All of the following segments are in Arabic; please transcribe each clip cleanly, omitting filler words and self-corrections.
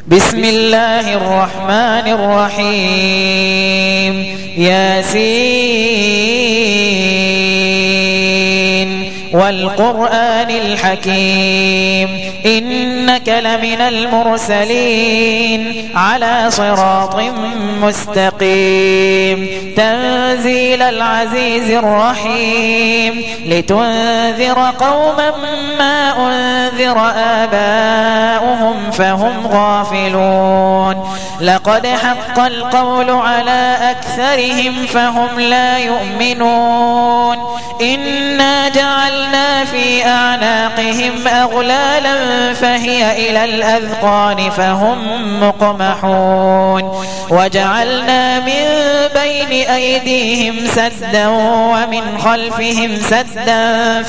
بسم الله الرحمن الرحيم ياسين والقرآن الحكيم إنك لمن المرسلين على صراط مستقيم تنزيل العزيز الرحيم لتنذر قوما ما أنذر آباؤهم فهم غافلون لقد حق القول على أكثرهم فهم لا يؤمنون إنا جعلنا في أعناقهم أغلالا فهي إلى الأذقان فهم مقمحون وجعلنا من بين أيديهم سدا ومن خلفهم سدا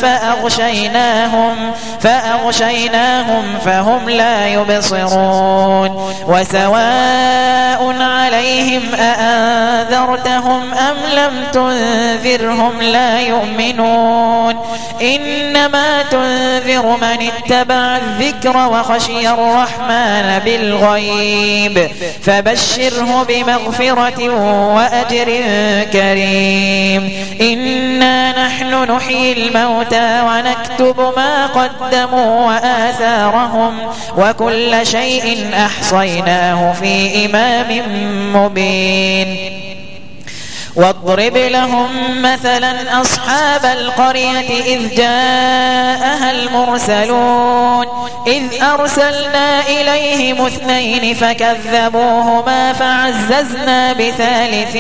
فأغشيناهم فهم لا يبصرون وسواء عليهم أأنذرتهم أم لم تنذرهم لا يؤمنون إنما تنذر من اتبع الذكر وخشي الرحمن بالغيب فبشره بمغفرة وأجر كريم إنا نحن نحيي الموتى ونكتب ما قدموا وآثارهم وكل شيء أحصيناه في إمام مبين واضرب لهم مثلا أصحاب القرية إذ جاءها المرسلون إذ أرسلنا إليهم 2 فكذبوهما فعززنا ب3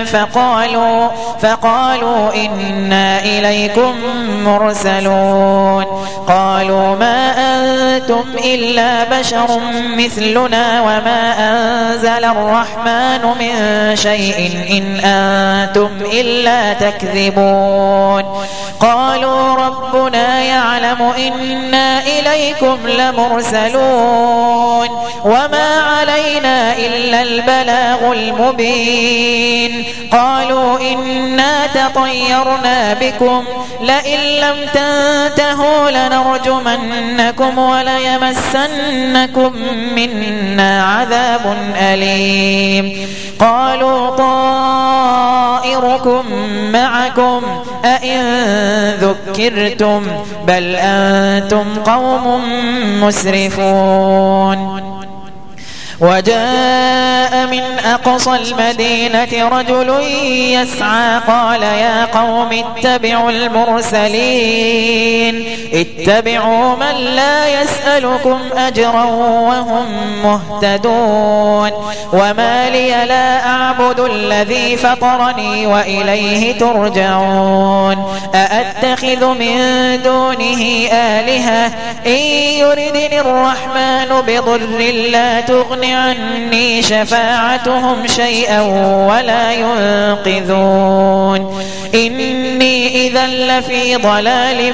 فقالوا إنا إليكم مرسلون قالوا ما أنتم إلا بشر مثلنا وما أنزل الرحمن من شيء إن أنتم إلا تكذبون قالوا ربنا يعلم إنا إليكم لمرسلون وما علينا إلا البلاغ المبين قالوا إنا تطيرنا بكم لئن لم تنتهوا لنرجمنكم وليمسنكم منا عذاب أليم قالوا طائركم معكم أئن ذكرتم بل أنتم قوم مسرفون وجاء من أقصى المدينة رجل يسعى قال يا قوم اتبعوا المرسلين اتبعوا من لا يسألكم أجرا وهم مهتدون وما لي لا أعبد الذي فطرني وإليه ترجعون أأتخذ من دونه آلهة إن يردني الرحمن بضر لا تغني عني شفاعتهم شيئا ولا ينقذون إني إذا لفي ضلال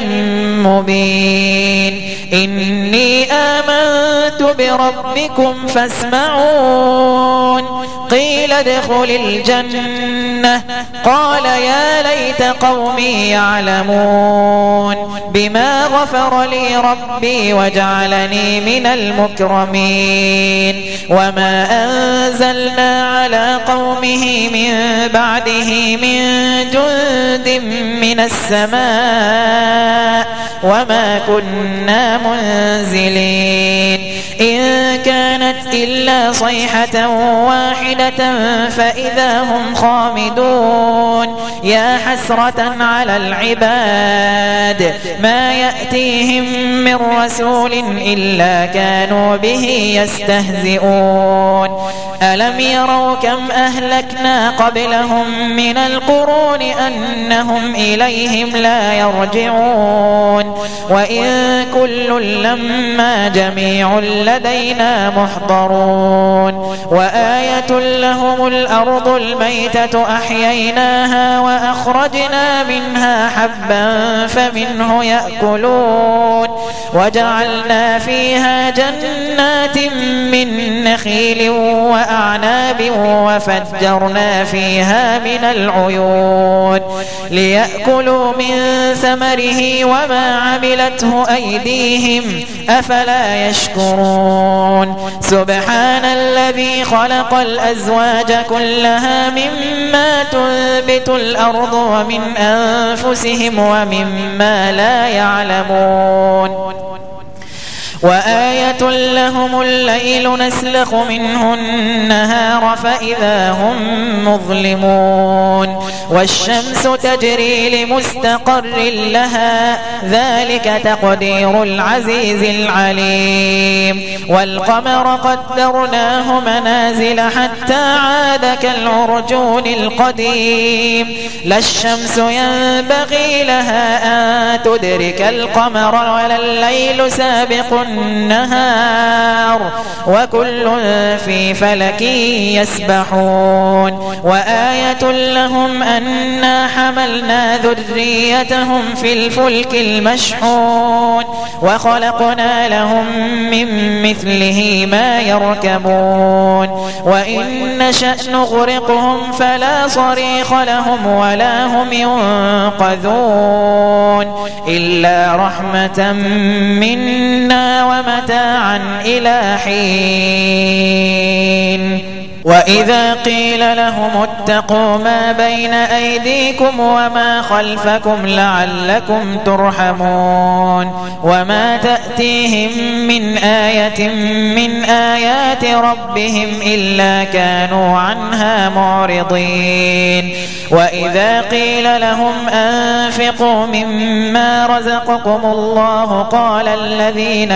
مبين إني آمنت بربكم فاسمعون قيل ادخل الجنة قال يا ليت قومي يعلمون بما غفر لي ربي وجعلني من المكرمين وما أنزلنا على قومه من بعده من جند من السماء وما كنا منزلين إن كانت إلا صيحة واحدة فإذا هم خامدون يا حسرة على العباد ما يأتيهم من رسول إلا كانوا به يستهزئون ألم يروا كم أهلكنا قبلهم من القرون أنهم إليهم لا يرجعون وإن كل لما جميع لدينا محضرون وآية لهم الأرض الميتة أحييناها وأخرجنا منها حبا فمنه يأكلون وجعلنا فيها جنات من نخيل وأعناب وفجرنا فيها من العيون ليأكلوا من ثمره وما عملته أيديهم أفلا يشكرون سبحان الذي خلق الأزواج كلها مما تنبت الأرض ومن أنفسهم ومما لا يعلمون وآية لهم الليل نسلخ منه النهار فإذا هم مظلمون والشمس تجري لمستقر لها ذلك تقدير العزيز العليم والقمر قدرناه منازل حتى عاد كالعرجون القديم لا الشمس ينبغي لها أن تدرك القمر ولا الليل سابق النهار وكل في فلك يسبحون وآية لهم أنا حملنا ذريتهم في الفلك المشحون وخلقنا لهم من مثله ما يركبون وإن نشأ نغرقهم فلا صريخ لهم ولا هم ينقذون إلا رحمة منا ومتاعا إلى حين وإذا قيل لهم اتقوا ما بين أيديكم وما خلفكم لعلكم ترحمون وما تأتيهم من آية من آيات ربهم إلا كانوا عنها معرضين وإذا قيل لهم أنفقوا مما رزقكم الله قال الذين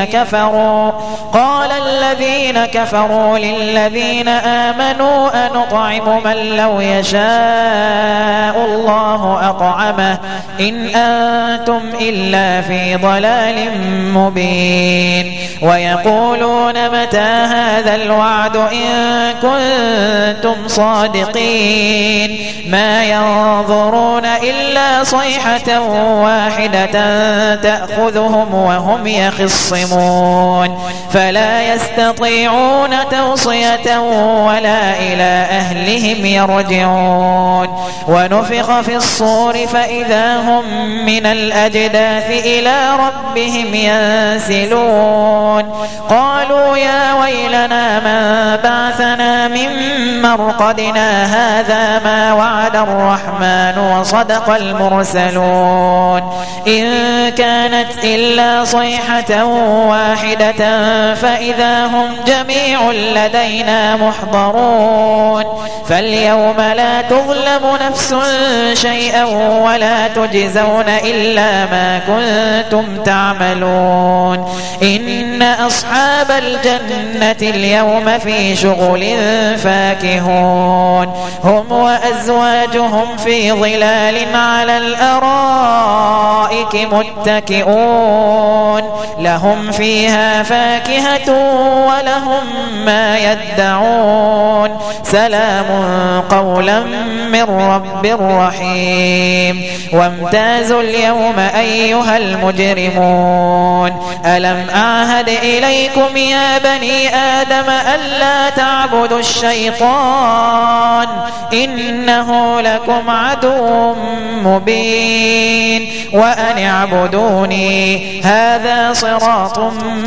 كفروا للذين آمنوا أنطعم من لو يشاء الله أطعمه إن أنتم إلا في ضلال مبين ويقولون متى هذا الوعد إن كنتم صادقين ما ينظرون إلا صيحة واحدة تأخذهم وهم يخصمون فلا يستطيعون توصية ولا إلى أهلهم يرجعون ونفخ في الصور فإذا هم من الأجداث إلى ربهم ينسلون قالوا يا ويلنا من بعثنا من مرقدنا هذا ما وعد الرحمن وصدق المرسلون إن كانت إلا صيحة واحدة فإذا هم جميع لدينا محضرون فاليوم لا تظلم نفس شيئا ولا تجزون إلا ما كنتم تعملون إن أصحاب الجنة اليوم في شغل فاكهون هم وأزواجهم في ظلال على الأرائك متكئون لهم فيها فاكهة ولهم ما يدعون سلام قولا من رب رحيم وامتازوا اليوم أيها المجرمون ألم أعهد إليكم يا بني آدم ألا تعبدوا الشيطان إنه لكم عدو مبين وأن اعبدوني هذا صراط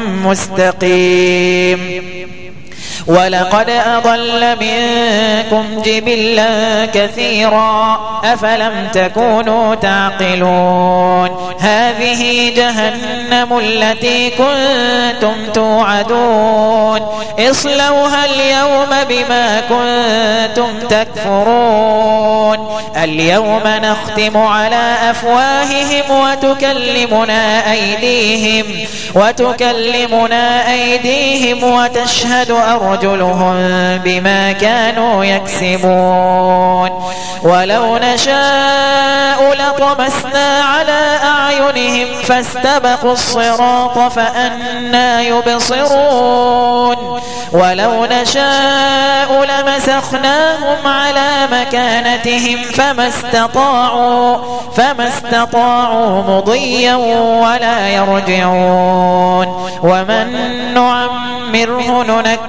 مستقيم ولقد أضل منكم جبلا كثيرا أفلم تكونوا تعقلون هذه جهنم التي كنتم توعدون اصلوها اليوم بما كنتم تكفرون اليوم نختم على أفواههم وتكلمنا أيديهم وتشهد أرجلهم أرجلهم بما كانوا يكسبون ولو نشاء لطمسنا على أعينهم فاستبقوا الصراط فأنى يبصرون ولو نشاء لمسخناهم على مكانتهم فما استطاعوا مضيا ولا يرجعون ومن نعمره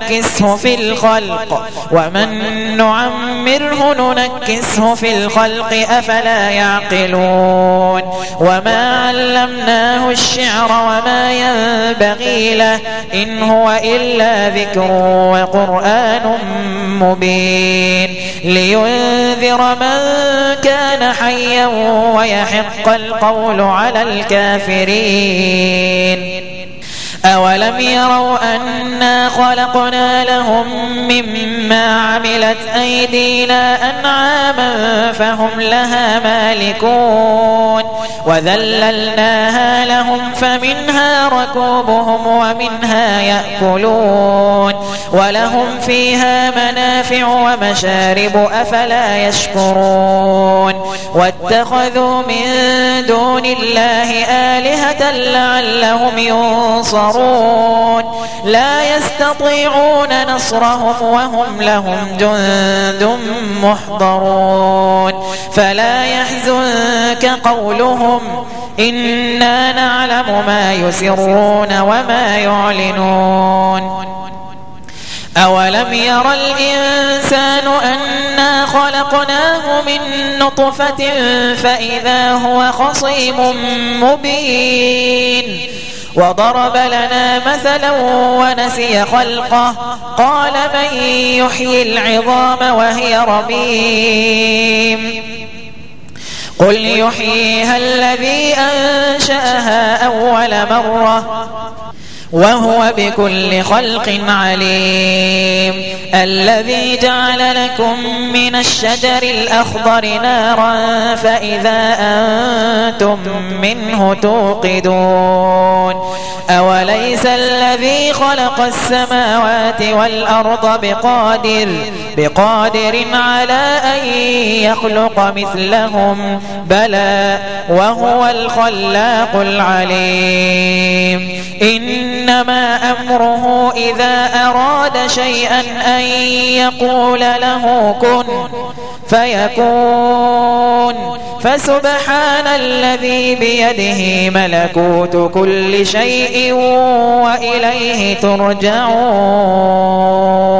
ننكسه في الخلق أفلا يعقلون وما علمناه الشعر وما ينبغي له إن هو إلا ذكر وقرآن مبين لينذر من كان حيا ويحق القول على الكافرين أولم يروا أنا خلقنا لهم مما عملت أيدينا أنعاما فهم لها مالكون وذللناها لهم فمنها ركوبهم ومنها يأكلون ولهم فيها منافع ومشارب أفلا يشكرون واتخذوا من دون الله آلهة لعلهم ينصرون لا يستطيعون نصرهم وهم لهم جند محضرون فلا يحزنك قولهم إنا نعلم ما يسرون وما يعلنون أولم ير الإنسان أنا خلقناه من نطفة فإذا هو خصيم مبين وضرب لنا مثلا ونسي خلقه قال من يحيي العظام وهي رميم قل يحييها الذي أنشأها أول مرة وهو بكل خلق عليم الذي جعل لكم من الشجر الأخضر نارا فإذا أنتم منه توقدون أوليس الذي خلق السماوات والأرض بقادر على أن يخلق مثلهم بلى وهو الخلاق العليم إنما أمره إذا أراد شيئا أن يقول له كن فيكون فسبحان الذي بيده ملكوت كل شيء وإليه ترجعون